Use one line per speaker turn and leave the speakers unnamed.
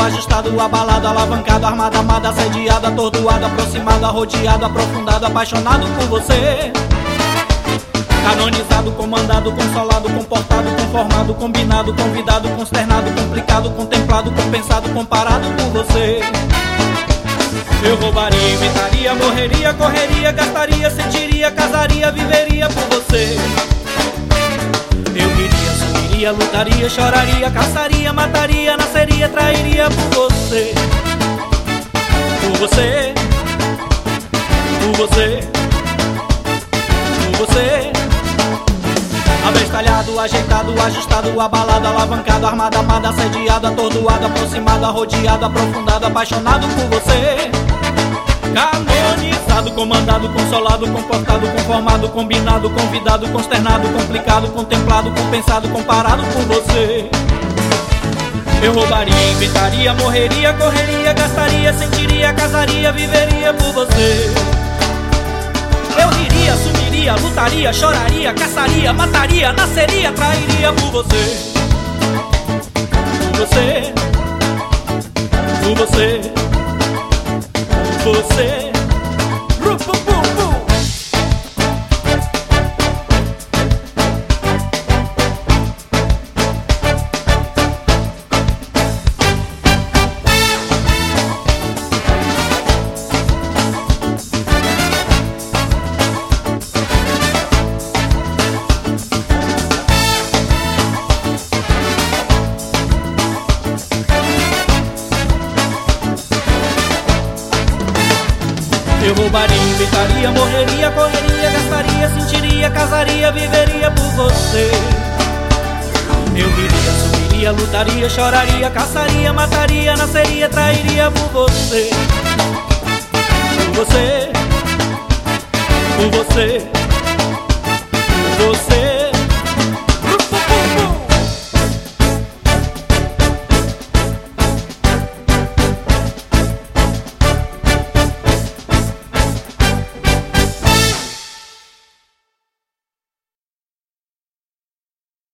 ajustado, abalado, alavancado, armado, amado, assediado, atordoado, aproximado, arrodeado, aprofundado, apaixonado por você. Canonizado, comandado, consolado, comportado, conformado, combinado, convidado, consternado, complicado, contemplado, compensado, comparado por você. Eu roubaria, inventaria, morreria, correria, gastaria, sentiria, casaria, viveria por você. Eu iria, sumiria, lutaria, choraria, caçaria, mataria, nasceria, trairia por você. Por você. Por você. Por você. Abestalhado, ajeitado, ajustado, abalado, alavancado, armado, amado, assediado, atordoado, aproximado, arrodeado, aprofundado, apaixonado por você. Canonizado, comandado, consolado, comportado, conformado, combinado, convidado, consternado, complicado, contemplado, compensado, comparado por você. Eu roubaria, inventaria, morreria, correria, gastaria, sentiria, casaria, viveria por você. Eu riria, sumiria, lutaria, choraria, caçaria, mataria, nasceria, trairia por você. Por você. Por você. Por você. Eu roubaria, inventaria, morreria, correria, gastaria, sentiria, casaria, viveria por você. Eu riria, sumiria, lutaria, choraria, caçaria, mataria, nasceria, trairia por você. Por você. Por você. Por você.